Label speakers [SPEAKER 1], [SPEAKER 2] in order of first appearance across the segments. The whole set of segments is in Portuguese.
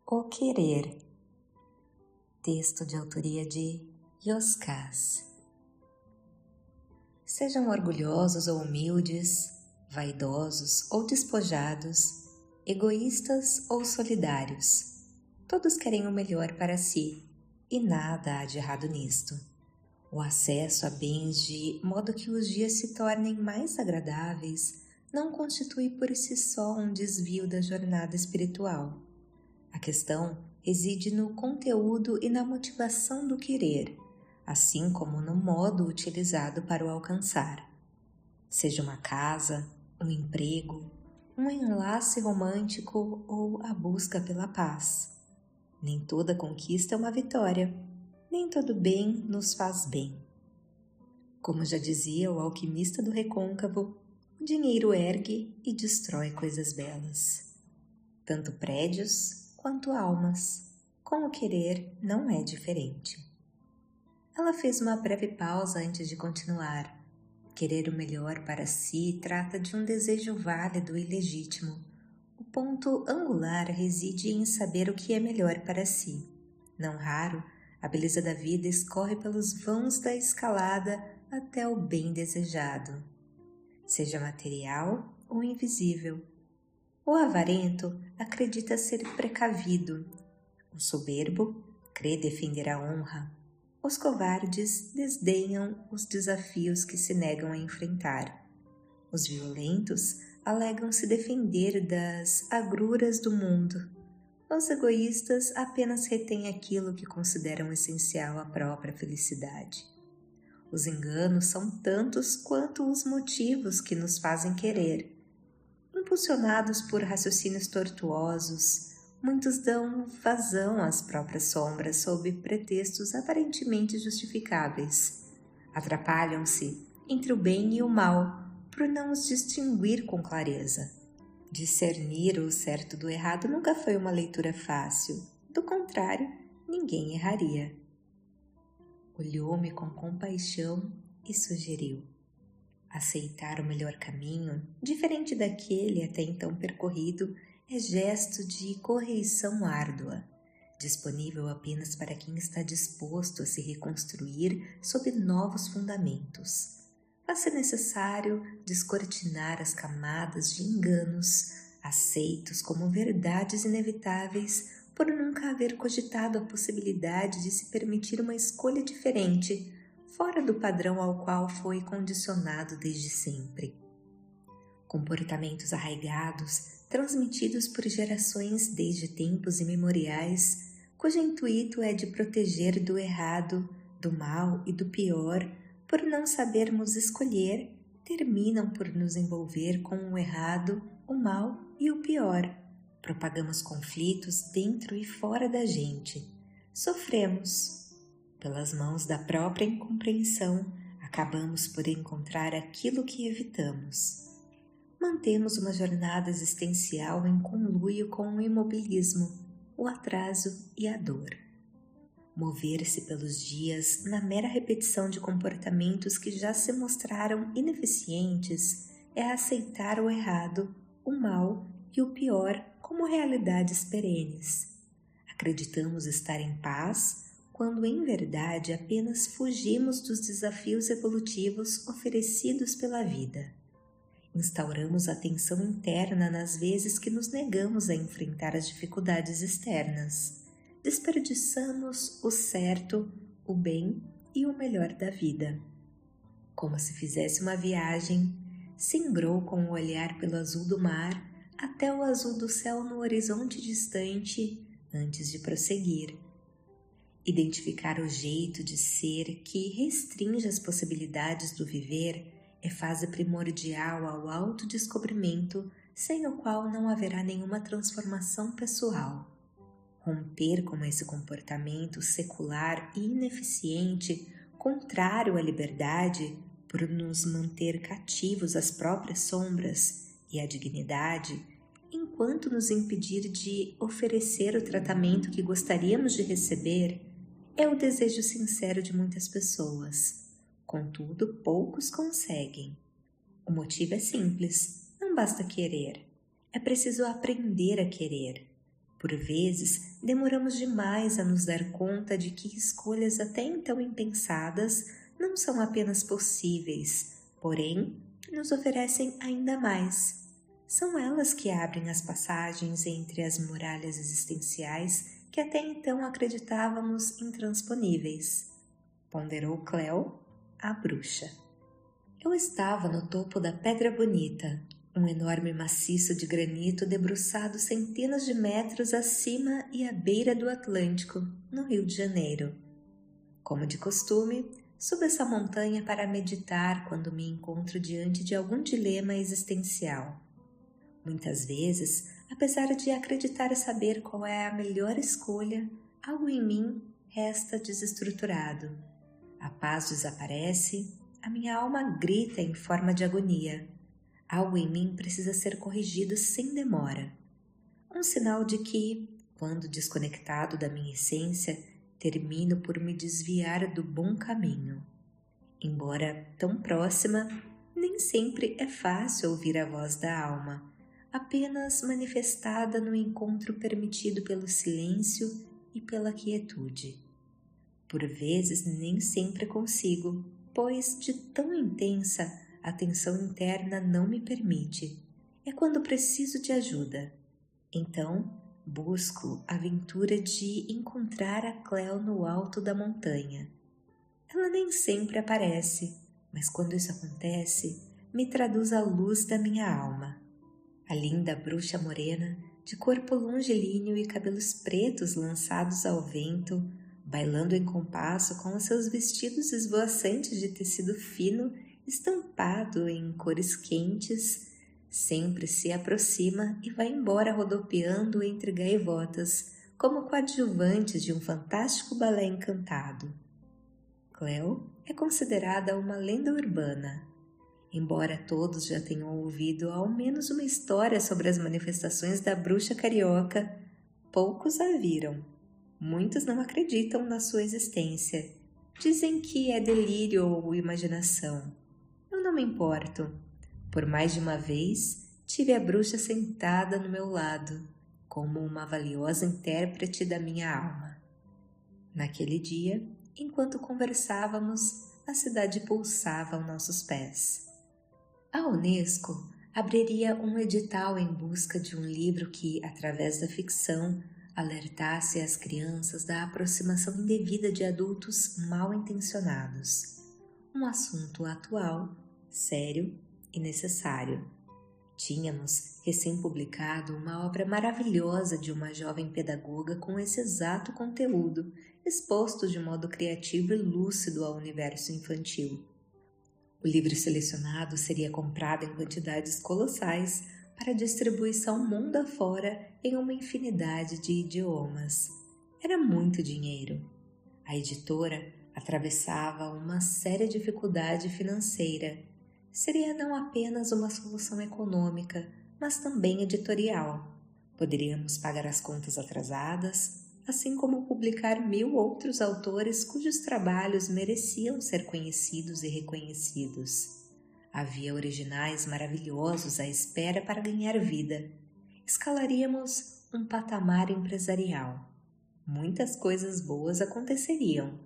[SPEAKER 1] O Querer, texto de autoria de Yoskaz. Sejam orgulhosos ou humildes, vaidosos ou despojados, egoístas ou solidários, todos querem o melhor para si e nada há de errado nisto. O acesso a bens de modo que os dias se tornem mais agradáveis não constitui por si só um desvio da jornada espiritual. A questão reside no conteúdo e na motivação do querer, assim como no modo utilizado para o alcançar. Seja uma casa, um emprego, um enlace romântico ou a busca pela paz. Nem toda conquista é uma vitória, nem todo bem nos faz bem. Como já dizia o alquimista do recôncavo, o dinheiro ergue e destrói coisas belas. Tanto prédios quanto almas, com o querer não é diferente. Ela fez uma breve pausa antes de continuar. Querer o melhor para si trata de um desejo válido e legítimo. O ponto angular reside em saber o que é melhor para si. Não raro, a beleza da vida escorre pelos vãos da escalada até o bem desejado, seja material ou invisível. O avarento acredita ser precavido. O soberbo crê defender a honra. Os covardes desdenham os desafios que se negam a enfrentar. Os violentos alegam se defender das agruras do mundo. Os egoístas apenas retêm aquilo que consideram essencial à própria felicidade. Os enganos são tantos quanto os motivos que nos fazem querer. Impulsionados por raciocínios tortuosos, muitos dão vazão às próprias sombras sob pretextos aparentemente justificáveis. Atrapalham-se entre o bem e o mal por não os distinguir com clareza. Discernir o certo do errado nunca foi uma leitura fácil. Do contrário, ninguém erraria. Olhou-me com compaixão e sugeriu: aceitar o melhor caminho, diferente daquele até então percorrido, é gesto de correição árdua, disponível apenas para quem está disposto a se reconstruir sob novos fundamentos. Vai ser necessário descortinar as camadas de enganos, aceitos como verdades inevitáveis por nunca haver cogitado a possibilidade de se permitir uma escolha diferente, fora do padrão ao qual foi condicionado desde sempre. Comportamentos arraigados, transmitidos por gerações desde tempos imemoriais, cujo intuito é de proteger do errado, do mal e do pior, por não sabermos escolher, terminam por nos envolver com o errado, o mal e o pior. Propagamos conflitos dentro e fora da gente. Sofremos. Pelas mãos da própria incompreensão, acabamos por encontrar aquilo que evitamos. Mantemos uma jornada existencial em conluio com o imobilismo, o atraso e a dor. Mover-se pelos dias na mera repetição de comportamentos que já se mostraram ineficientes é aceitar o errado, o mal e o pior como realidades perenes. Acreditamos estar em paz quando em verdade apenas fugimos dos desafios evolutivos oferecidos pela vida. Instauramos a tensão interna nas vezes que nos negamos a enfrentar as dificuldades externas. Desperdiçamos o certo, o bem e o melhor da vida. Como se fizesse uma viagem, singrou com o olhar pelo azul do mar até o azul do céu no horizonte distante antes de prosseguir. Identificar o jeito de ser que restringe as possibilidades do viver é fase primordial ao autodescobrimento, sem o qual não haverá nenhuma transformação pessoal. Romper com esse comportamento secular e ineficiente, contrário à liberdade, por nos manter cativos às próprias sombras e à dignidade, enquanto nos impedir de oferecer o tratamento que gostaríamos de receber, é o desejo sincero de muitas pessoas. Contudo, poucos conseguem. O motivo é simples, não basta querer. É preciso aprender a querer. Por vezes, demoramos demais a nos dar conta de que escolhas até então impensadas não são apenas possíveis, porém, nos oferecem ainda mais. São elas que abrem as passagens entre as muralhas existenciais que até então acreditávamos intransponíveis, ponderou Cleo, a bruxa. Eu estava no topo da Pedra Bonita, um enorme maciço de granito debruçado centenas de metros acima e à beira do Atlântico, no Rio de Janeiro. Como de costume, subo essa montanha para meditar quando me encontro diante de algum dilema existencial. Muitas vezes, apesar de acreditar saber qual é a melhor escolha, algo em mim resta desestruturado. A paz desaparece, a minha alma grita em forma de agonia. Algo em mim precisa ser corrigido sem demora. Um sinal de que, quando desconectado da minha essência, termino por me desviar do bom caminho. Embora tão próxima, nem sempre é fácil ouvir a voz da alma, apenas manifestada no encontro permitido pelo silêncio e pela quietude. Por vezes nem sempre consigo, pois de tão intensa a tensão interna não me permite. É quando preciso de ajuda. Então, busco a aventura de encontrar a Cleo no alto da montanha. Ela nem sempre aparece, mas quando isso acontece, me traduz a luz da minha alma. A linda bruxa morena, de corpo longilíneo e cabelos pretos lançados ao vento, bailando em compasso com os seus vestidos esvoaçantes de tecido fino estampado em cores quentes, sempre se aproxima e vai embora rodopiando entre gaivotas, como coadjuvantes de um fantástico balé encantado. Cleo é considerada uma lenda urbana. Embora todos já tenham ouvido ao menos uma história sobre as manifestações da bruxa carioca, poucos a viram. Muitos não acreditam na sua existência. Dizem que é delírio ou imaginação. Eu não me importo. Por mais de uma vez, tive a bruxa sentada no meu lado, como uma valiosa intérprete da minha alma. Naquele dia, enquanto conversávamos, a cidade pulsava aos nossos pés. A Unesco abriria um edital em busca de um livro que, através da ficção, alertasse as crianças da aproximação indevida de adultos mal intencionados. Um assunto atual, sério e necessário. Tínhamos recém-publicado uma obra maravilhosa de uma jovem pedagoga com esse exato conteúdo, exposto de modo criativo e lúcido ao universo infantil. O livro selecionado seria comprado em quantidades colossais para distribuição mundo afora em uma infinidade de idiomas. Era muito dinheiro. A editora atravessava uma séria dificuldade financeira. Seria não apenas uma solução econômica, mas também editorial. Poderíamos pagar as contas atrasadas, assim como publicar 1000 outros autores cujos trabalhos mereciam ser conhecidos e reconhecidos. Havia originais maravilhosos à espera para ganhar vida. Escalaríamos um patamar empresarial. Muitas coisas boas aconteceriam.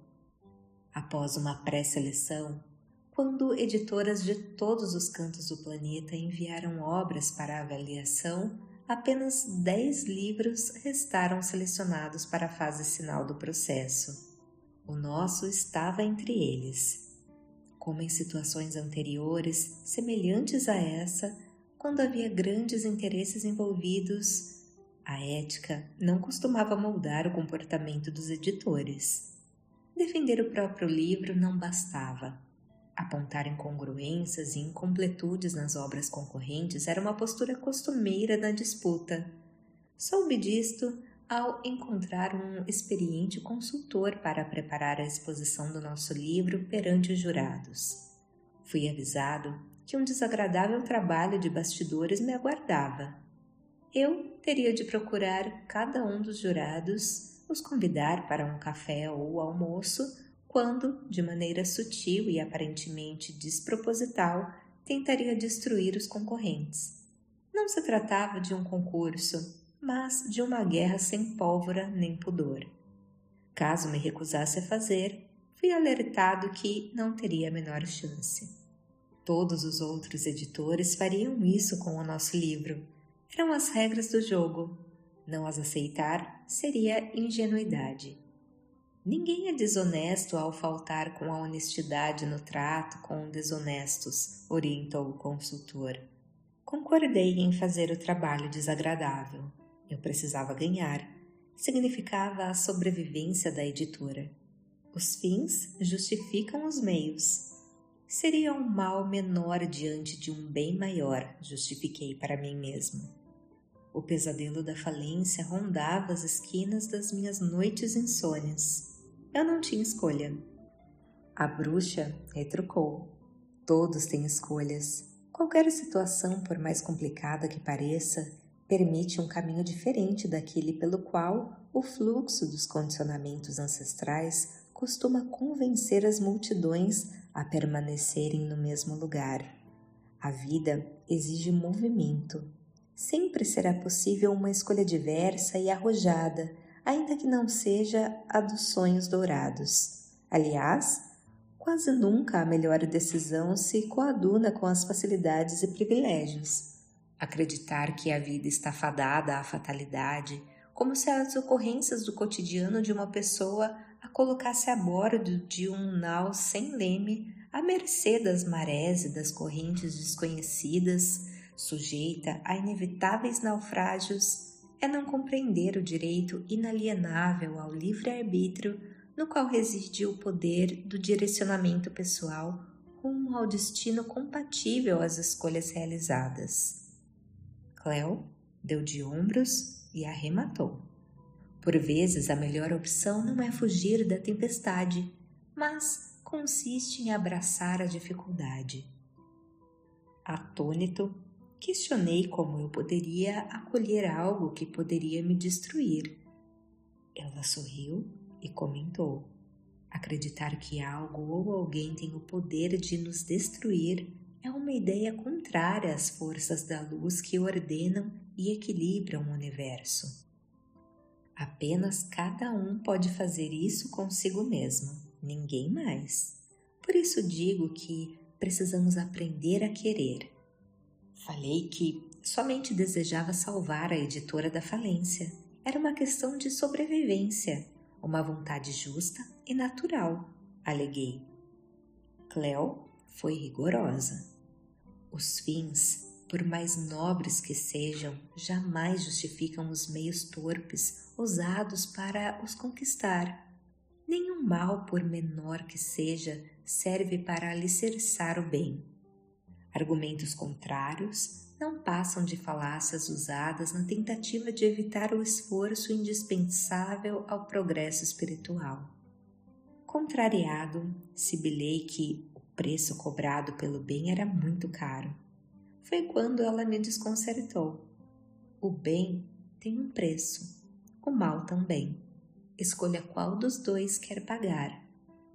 [SPEAKER 1] Após uma pré-seleção, quando editoras de todos os cantos do planeta enviaram obras para avaliação, apenas 10 livros restaram selecionados para a fase final do processo. O nosso estava entre eles. Como em situações anteriores, semelhantes a essa, quando havia grandes interesses envolvidos, a ética não costumava moldar o comportamento dos editores. Defender o próprio livro não bastava. Apontar incongruências e incompletudes nas obras concorrentes era uma postura costumeira na disputa. Soube disto ao encontrar um experiente consultor para preparar a exposição do nosso livro perante os jurados. Fui avisado que um desagradável trabalho de bastidores me aguardava. Eu teria de procurar cada um dos jurados, os convidar para um café ou almoço, quando, de maneira sutil e aparentemente desproposital, tentaria destruir os concorrentes. Não se tratava de um concurso. mas de uma guerra sem pólvora nem pudor. Caso me recusasse a fazer, fui alertado que não teria a menor chance. Todos os outros editores fariam isso com o nosso livro. Eram as regras do jogo. Não as aceitar seria ingenuidade. Ninguém é desonesto ao faltar com a honestidade no trato com desonestos, orientou o consultor. Concordei em fazer o trabalho desagradável. Eu precisava ganhar. Significava a sobrevivência da editora. Os fins justificam os meios. Seria um mal menor diante de um bem maior, justifiquei para mim mesmo. O pesadelo da falência rondava as esquinas das minhas noites insônias. Eu não tinha escolha. A bruxa retrucou. Todos têm escolhas. Qualquer situação, por mais complicada que pareça, permite um caminho diferente daquele pelo qual o fluxo dos condicionamentos ancestrais costuma convencer as multidões a permanecerem no mesmo lugar. A vida exige movimento. Sempre será possível uma escolha diversa e arrojada, ainda que não seja a dos sonhos dourados. Aliás, quase nunca a melhor decisão se coaduna com as facilidades e privilégios. Acreditar que a vida está fadada à fatalidade, como se as ocorrências do cotidiano de uma pessoa a colocasse a bordo de um nau sem leme, à mercê das marés e das correntes desconhecidas, sujeita a inevitáveis naufrágios, é não compreender o direito inalienável ao livre-arbítrio no qual reside o poder do direcionamento pessoal rumo ao destino compatível às escolhas realizadas. Cleo deu de ombros e arrematou. Por vezes a melhor opção não é fugir da tempestade, mas consiste em abraçar a dificuldade. Atônito, questionei como eu poderia acolher algo que poderia me destruir. Ela sorriu e comentou: acreditar que algo ou alguém tem o poder de nos destruir é uma ideia contrária às forças da luz que ordenam e equilibram o universo. Apenas cada um pode fazer isso consigo mesmo, ninguém mais. Por isso digo que precisamos aprender a querer. Falei que somente desejava salvar a editora da falência. Era uma questão de sobrevivência, uma vontade justa e natural, aleguei. Cleo foi rigorosa. Os fins, por mais nobres que sejam, jamais justificam os meios torpes usados para os conquistar. Nenhum mal, por menor que seja, serve para alicerçar o bem. Argumentos contrários não passam de falácias usadas na tentativa de evitar o esforço indispensável ao progresso espiritual. Contrariado, sibilei que o preço cobrado pelo bem era muito caro. Foi quando ela me desconcertou. O bem tem um preço, o mal também. Escolha qual dos dois quer pagar.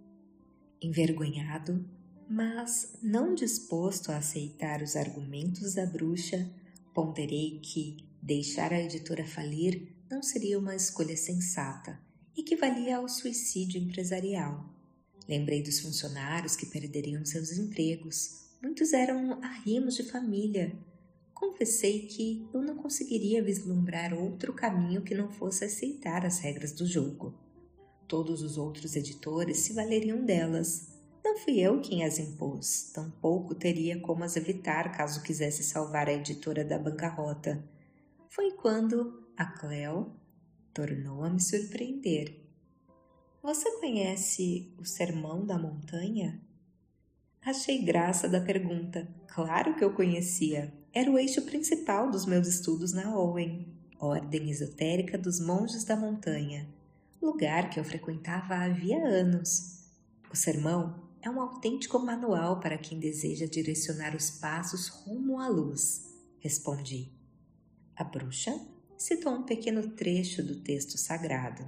[SPEAKER 1] Envergonhado, mas não disposto a aceitar os argumentos da bruxa, ponderei que deixar a editora falir não seria uma escolha sensata, equivalia ao suicídio empresarial. Lembrei dos funcionários que perderiam seus empregos. Muitos eram arrimos de família. Confessei que eu não conseguiria vislumbrar outro caminho que não fosse aceitar as regras do jogo. Todos os outros editores se valeriam delas. Não fui eu quem as impôs, tampouco teria como as evitar caso quisesse salvar a editora da bancarrota. Foi quando a Cleo tornou a me surpreender. Você conhece o Sermão da Montanha? Achei graça da pergunta. Claro que eu conhecia. Era o eixo principal dos meus estudos na Owen, Ordem Esotérica dos Monges da Montanha, lugar que eu frequentava havia anos. O sermão é um autêntico manual para quem deseja direcionar os passos rumo à luz, respondi. A bruxa citou um pequeno trecho do texto sagrado.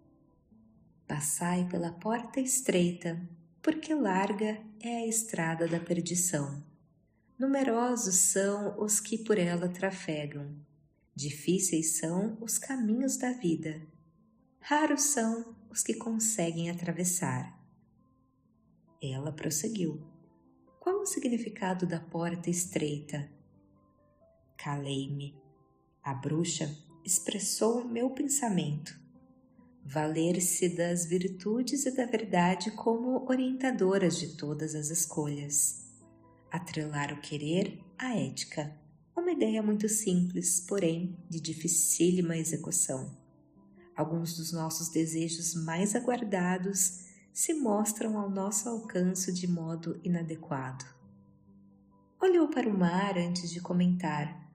[SPEAKER 1] Passai pela porta estreita, porque larga é a estrada da perdição. Numerosos são os que por ela trafegam. Difíceis são os caminhos da vida. Raros são os que conseguem atravessar. Ela prosseguiu. Qual o significado da porta estreita? Calei-me. A bruxa expressou o meu pensamento. Valer-se das virtudes e da verdade como orientadoras de todas as escolhas. Atrelar o querer à ética. Uma ideia muito simples, porém de dificílima execução. Alguns dos nossos desejos mais aguardados se mostram ao nosso alcance de modo inadequado. Olhou para o mar antes de comentar.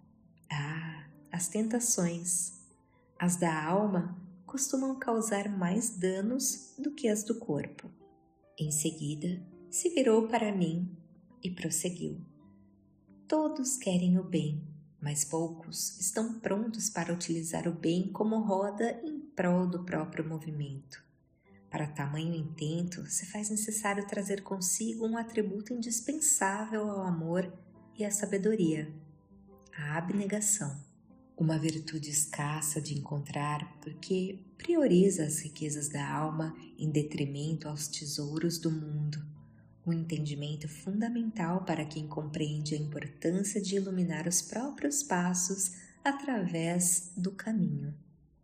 [SPEAKER 1] As tentações, as da alma, costumam causar mais danos do que as do corpo. Em seguida, se virou para mim e prosseguiu. Todos querem o bem, mas poucos estão prontos para utilizar o bem como roda em prol do próprio movimento. Para tamanho intento, se faz necessário trazer consigo um atributo indispensável ao amor e à sabedoria, a abnegação. Uma virtude escassa de encontrar porque prioriza as riquezas da alma em detrimento aos tesouros do mundo. Um entendimento fundamental para quem compreende a importância de iluminar os próprios passos através do caminho.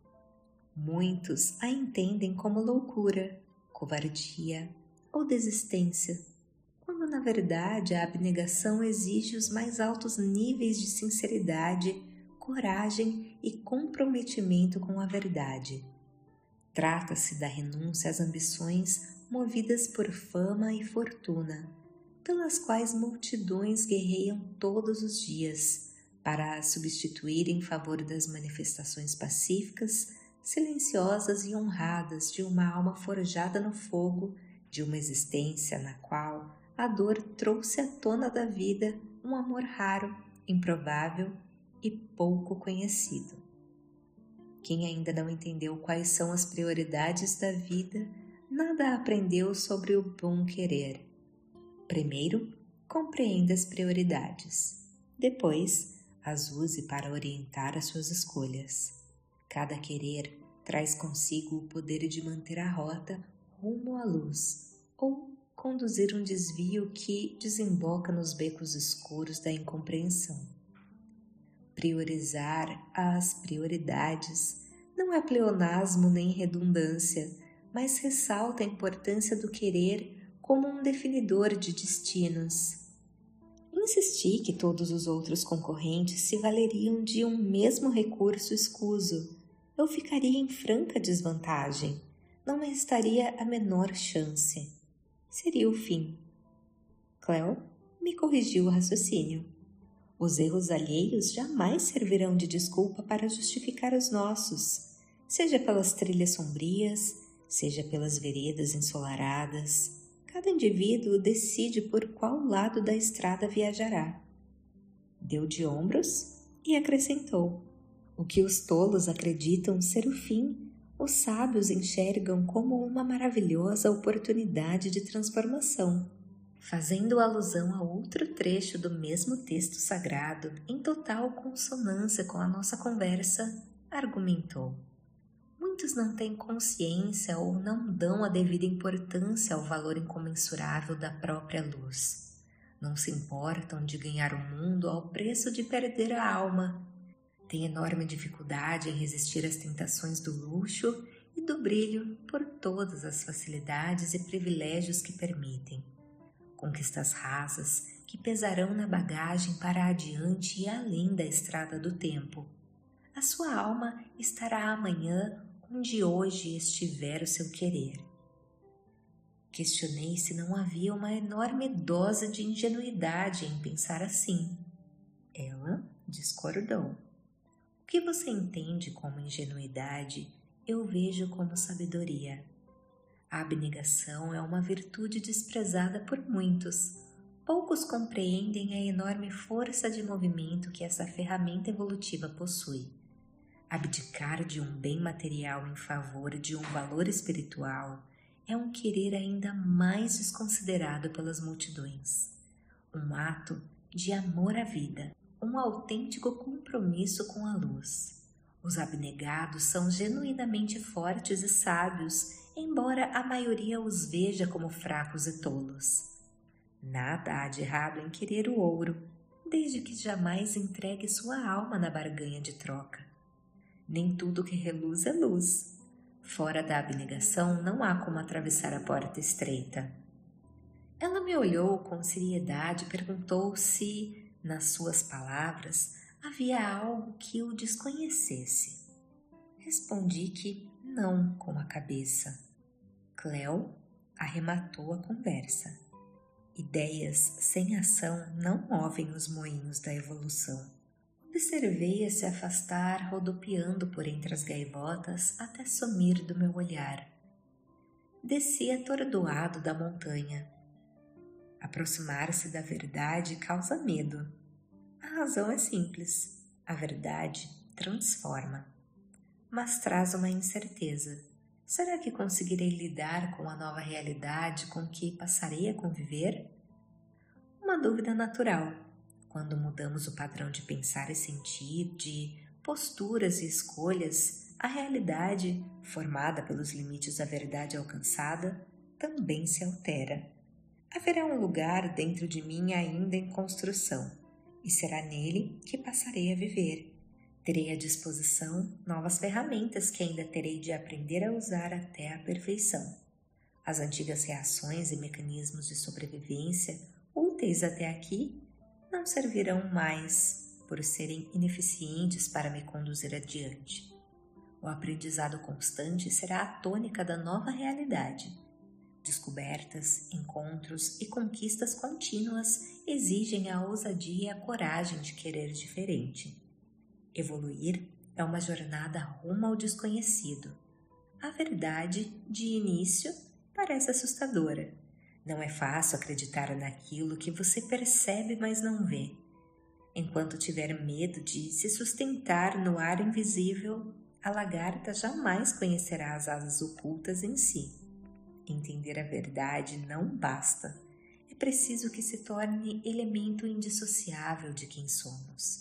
[SPEAKER 1] Muitos a entendem como loucura, covardia ou desistência, quando na verdade a abnegação exige os mais altos níveis de sinceridade, coragem e comprometimento com a verdade. Trata-se da renúncia às ambições movidas por fama e fortuna, pelas quais multidões guerreiam todos os dias, para as substituir em favor das manifestações pacíficas, silenciosas e honradas de uma alma forjada no fogo, de uma existência na qual a dor trouxe à tona da vida um amor raro, improvável e pouco conhecido. Quem ainda não entendeu quais são as prioridades da vida, nada aprendeu sobre o bom querer. Primeiro, compreenda as prioridades. Depois, as use para orientar as suas escolhas. Cada querer traz consigo o poder de manter a rota rumo à luz ou conduzir um desvio que desemboca nos becos escuros da incompreensão. Priorizar as prioridades não é pleonasmo nem redundância, mas ressalta a importância do querer como um definidor de destinos. Insisti que todos os outros concorrentes se valeriam de um mesmo recurso escuso. Eu ficaria em franca desvantagem, não me restaria a menor chance. Seria o fim. Cleo me corrigiu o raciocínio. Os erros alheios jamais servirão de desculpa para justificar os nossos, seja pelas trilhas sombrias, seja pelas veredas ensolaradas. Cada indivíduo decide por qual lado da estrada viajará. Deu de ombros e acrescentou: o que os tolos acreditam ser o fim, os sábios enxergam como uma maravilhosa oportunidade de transformação. Fazendo alusão a outro trecho do mesmo texto sagrado, em total consonância com a nossa conversa, argumentou: muitos não têm consciência ou não dão a devida importância ao valor incomensurável da própria luz. Não se importam de ganhar o mundo ao preço de perder a alma. Têm enorme dificuldade em resistir às tentações do luxo e do brilho por todas as facilidades e privilégios que permitem. Conquistas rasas que pesarão na bagagem para adiante e além da estrada do tempo. A sua alma estará amanhã onde hoje estiver o seu querer. Questionei se não havia uma enorme dose de ingenuidade em pensar assim. Ela discordou. O que você entende como ingenuidade, eu vejo como sabedoria. A abnegação é uma virtude desprezada por muitos. Poucos compreendem a enorme força de movimento que essa ferramenta evolutiva possui. Abdicar de um bem material em favor de um valor espiritual é um querer ainda mais desconsiderado pelas multidões. Um ato de amor à vida. um autêntico compromisso com a luz. Os abnegados são genuinamente fortes e sábios, embora a maioria os veja como fracos e tolos. Nada há de errado em querer o ouro, desde que jamais entregue sua alma na barganha de troca. Nem tudo que reluz é luz. Fora da abnegação não há como atravessar a porta estreita. Ela me olhou com seriedade e perguntou se, nas suas palavras, havia algo que eu desconhecesse. Respondi que não com a cabeça. Cleo arrematou a conversa. Ideias sem ação não movem os moinhos da evolução. Observei-a se afastar, rodopiando por entre as gaivotas até sumir do meu olhar. Desci atordoado da montanha. Aproximar-se da verdade causa medo. A razão é simples. A verdade transforma. Mas traz uma incerteza. Será que conseguirei lidar com a nova realidade com que passarei a conviver? Uma dúvida natural. Quando mudamos o padrão de pensar e sentir, de posturas e escolhas, a realidade, formada pelos limites da verdade alcançada, também se altera. Haverá um lugar dentro de mim ainda em construção, e será nele que passarei a viver. Terei à disposição novas ferramentas que ainda terei de aprender a usar até a perfeição. As antigas reações e mecanismos de sobrevivência, úteis até aqui, não servirão mais por serem ineficientes para me conduzir adiante. O aprendizado constante será a tônica da nova realidade. Descobertas, encontros e conquistas contínuas exigem a ousadia e a coragem de querer diferente. Evoluir é uma jornada rumo ao desconhecido. A verdade, de início, parece assustadora. Não é fácil acreditar naquilo que você percebe, mas não vê. Enquanto tiver medo de se sustentar no ar invisível, a lagarta jamais conhecerá as asas ocultas em si. Entender a verdade não basta. É preciso que se torne elemento indissociável de quem somos.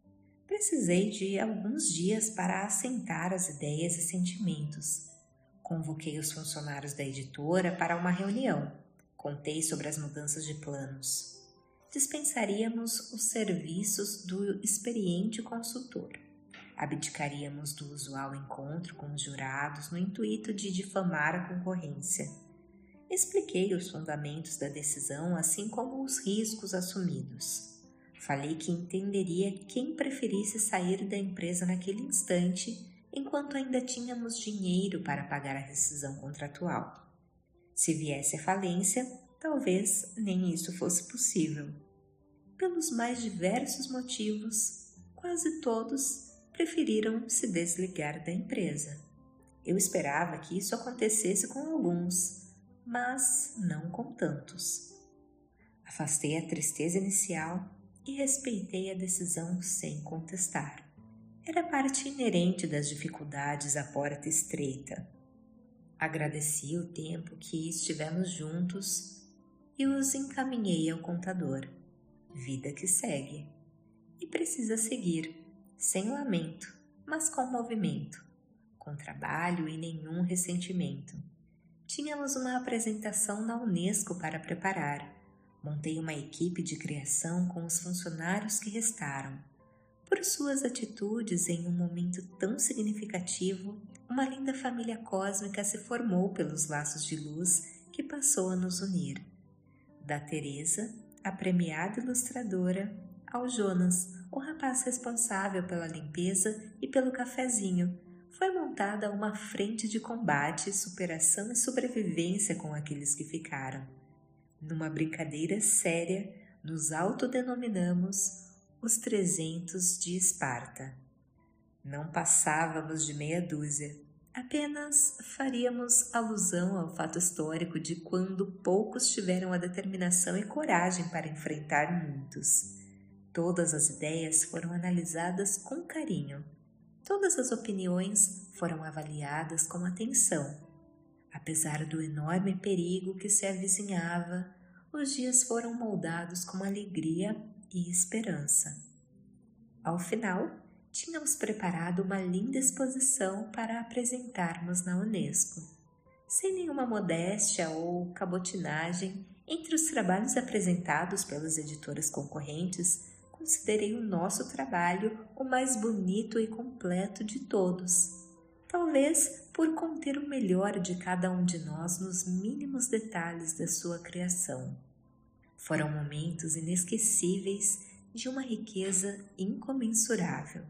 [SPEAKER 1] Precisei de alguns dias para assentar as ideias e sentimentos. Convoquei os funcionários da editora para uma reunião. Contei sobre as mudanças de planos. Dispensaríamos os serviços do experiente consultor. Abdicaríamos do usual encontro com os jurados no intuito de difamar a concorrência. Expliquei os fundamentos da decisão, assim como os riscos assumidos. Falei que entenderia quem preferisse sair da empresa naquele instante, enquanto ainda tínhamos dinheiro para pagar a rescisão contratual. Se viesse à falência, talvez nem isso fosse possível. Pelos mais diversos motivos, quase todos preferiram se desligar da empresa. Eu esperava que isso acontecesse com alguns, mas não com tantos. Afastei a tristeza inicial e respeitei a decisão sem contestar. Era parte inerente das dificuldades à porta estreita. Agradeci o tempo que estivemos juntos e os encaminhei ao contador. Vida que segue. E precisa seguir, sem lamento, mas com movimento, com trabalho e nenhum ressentimento. Tínhamos uma apresentação na Unesco para preparar. Montei uma equipe de criação com os funcionários que restaram. Por suas atitudes em um momento tão significativo, uma linda família cósmica se formou pelos laços de luz que passou a nos unir. Da Teresa, a premiada ilustradora, ao Jonas, o rapaz responsável pela limpeza e pelo cafezinho, foi montada uma frente de combate, superação e sobrevivência com aqueles que ficaram. Numa brincadeira séria, nos autodenominamos os 300 de Esparta. Não passávamos de meia dúzia, apenas faríamos alusão ao fato histórico de quando poucos tiveram a determinação e coragem para enfrentar muitos. Todas as ideias foram analisadas com carinho. Todas as opiniões foram avaliadas com atenção. Apesar do enorme perigo que se avizinhava, os dias foram moldados com alegria e esperança. Ao final, tínhamos preparado uma linda exposição para apresentarmos na Unesco. Sem nenhuma modéstia ou cabotinagem, entre os trabalhos apresentados pelas editoras concorrentes, considerei o nosso trabalho o mais bonito e completo de todos. Talvez por conter o melhor de cada um de nós nos mínimos detalhes da sua criação. Foram momentos inesquecíveis de uma riqueza incomensurável.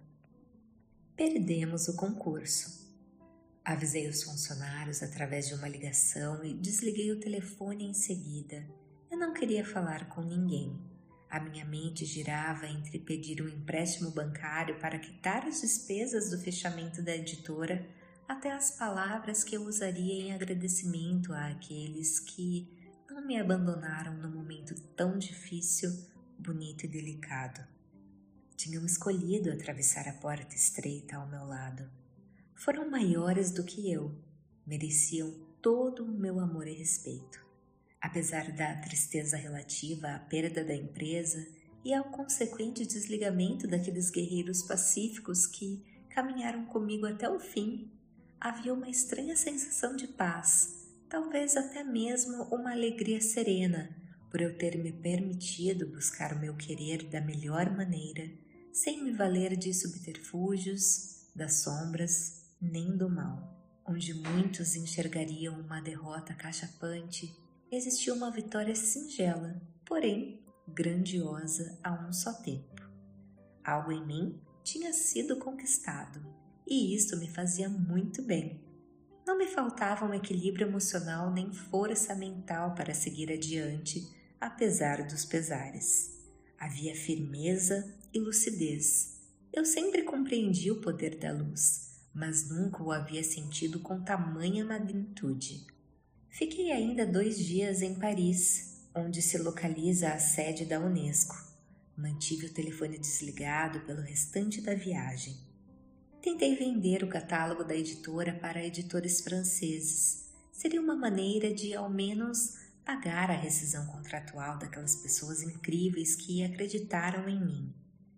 [SPEAKER 1] Perdemos o concurso. Avisei os funcionários através de uma ligação e desliguei o telefone em seguida. Eu não queria falar com ninguém. A minha mente girava entre pedir um empréstimo bancário para quitar as despesas do fechamento da editora até as palavras que eu usaria em agradecimento àqueles que não me abandonaram no momento tão difícil, bonito e delicado. Tinham escolhido atravessar a porta estreita ao meu lado. Foram maiores do que eu, mereciam todo o meu amor e respeito. Apesar da tristeza relativa à perda da empresa e ao consequente desligamento daqueles guerreiros pacíficos que caminharam comigo até o fim, havia uma estranha sensação de paz, talvez até mesmo uma alegria serena, por eu ter me permitido buscar o meu querer da melhor maneira, sem me valer de subterfúgios, das sombras, nem do mal. Onde muitos enxergariam uma derrota cachapante, existia uma vitória singela, porém grandiosa a um só tempo. Algo em mim tinha sido conquistado, e isto me fazia muito bem. Não me faltava um equilíbrio emocional nem força mental para seguir adiante, apesar dos pesares. Havia firmeza e lucidez. Eu sempre compreendi o poder da luz, mas nunca o havia sentido com tamanha magnitude. Fiquei ainda 2 dias em Paris, onde se localiza a sede da Unesco. Mantive o telefone desligado pelo restante da viagem. Tentei vender o catálogo da editora para editores franceses. Seria uma maneira de, ao menos, pagar a rescisão contratual daquelas pessoas incríveis que acreditaram em mim.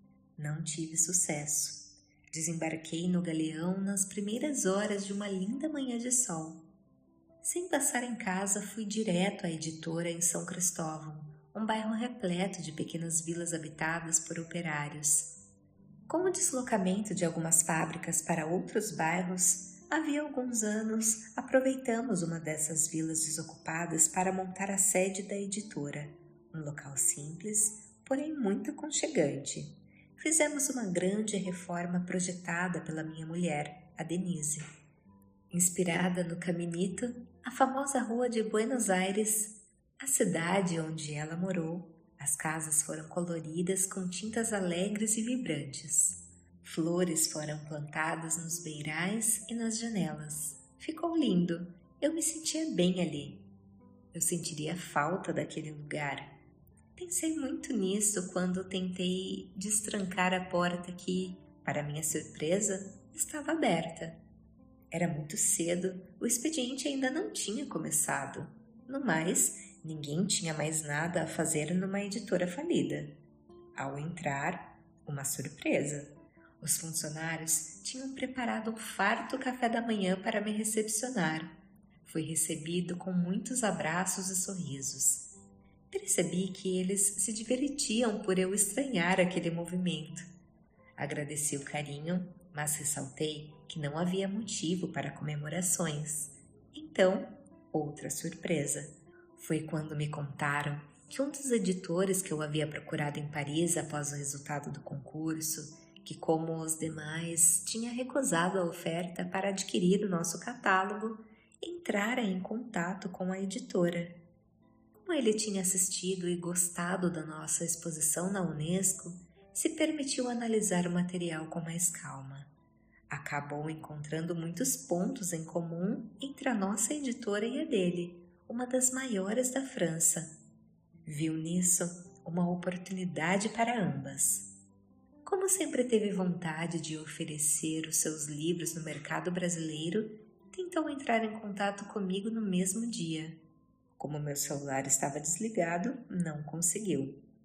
[SPEAKER 1] Não tive sucesso. Desembarquei no galeão nas primeiras horas de uma linda manhã de sol. Sem passar em casa, fui direto à editora em São Cristóvão, um bairro repleto de pequenas vilas habitadas por operários. Com o deslocamento de algumas fábricas para outros bairros, havia alguns anos aproveitamos uma dessas vilas desocupadas para montar a sede da editora, um local simples, porém muito aconchegante. Fizemos uma grande reforma projetada pela minha mulher, a Denise. Inspirada no Caminito, a famosa rua de Buenos Aires, a cidade onde ela morou, as casas foram coloridas com tintas alegres e vibrantes. Flores foram plantadas nos beirais e nas janelas. Ficou lindo. Eu me sentia bem ali. Eu sentiria falta daquele lugar. Pensei muito nisso quando tentei destrancar a porta que, para minha surpresa, estava aberta. Era muito cedo, o expediente ainda não tinha começado. No mais, ninguém tinha mais nada a fazer numa editora falida. Ao entrar, uma surpresa. Os funcionários tinham preparado um farto café da manhã para me recepcionar. Fui recebido com muitos abraços e sorrisos. Percebi que eles se divertiam por eu estranhar aquele movimento. Agradeci o carinho, mas ressaltei que não havia motivo para comemorações. Então, outra surpresa. Foi quando me contaram que um dos editores que eu havia procurado em Paris após o resultado do concurso, que como os demais tinha recusado a oferta para adquirir o nosso catálogo, entrara em contato com a editora. Como ele tinha assistido e gostado da nossa exposição na Unesco, se permitiu analisar o material com mais calma. Acabou encontrando muitos pontos em comum entre a nossa editora e a dele, uma das maiores da França. Viu nisso uma oportunidade para ambas. Como sempre teve vontade de oferecer os seus livros no mercado brasileiro, tentou entrar em contato comigo no mesmo dia. Como meu celular estava desligado, não conseguiu.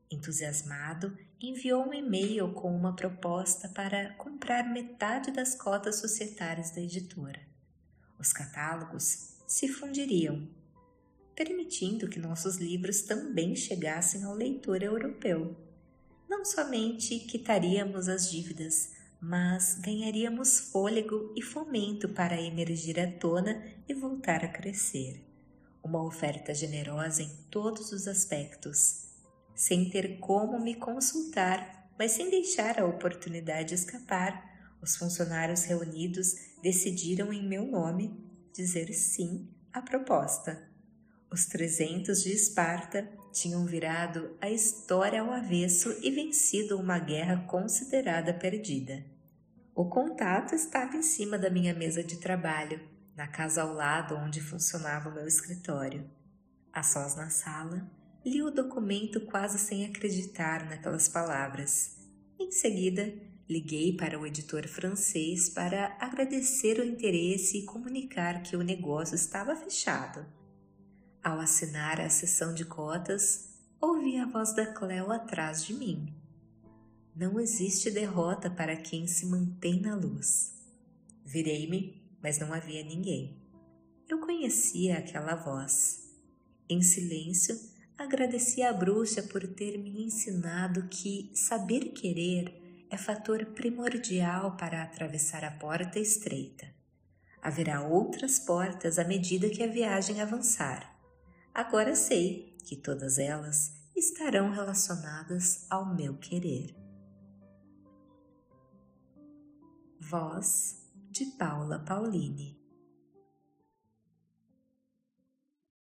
[SPEAKER 1] Entusiasmado, enviou um e-mail com uma proposta para comprar metade das cotas societárias da editora. Os catálogos se fundiriam, permitindo que nossos livros também chegassem ao leitor europeu. Não somente quitaríamos as dívidas, mas ganharíamos fôlego e fomento para emergir à tona e voltar a crescer. Uma oferta generosa em todos os aspectos, sem ter como me consultar, mas sem deixar a oportunidade escapar. Os funcionários reunidos decidiram em meu nome dizer sim à proposta. Os 300 de Esparta tinham virado a história ao avesso e vencido uma guerra considerada perdida. O contato estava em cima da minha mesa de trabalho, na casa ao lado onde funcionava o meu escritório. A sós na sala, li o documento quase sem acreditar naquelas palavras. Em seguida, liguei para o editor francês para agradecer o interesse e comunicar que o negócio estava fechado. Ao assinar a sessão de cotas, ouvi a voz da Cleo atrás de mim. Não existe derrota para quem se mantém na luz. Virei-me, mas não havia ninguém. Eu conhecia aquela voz. Em silêncio, agradeci à bruxa por ter me ensinado que saber querer é fator primordial para atravessar a porta estreita. Haverá outras portas à medida que a viagem avançar. Agora sei que todas elas estarão relacionadas ao meu querer. Voz de Paula Pauline.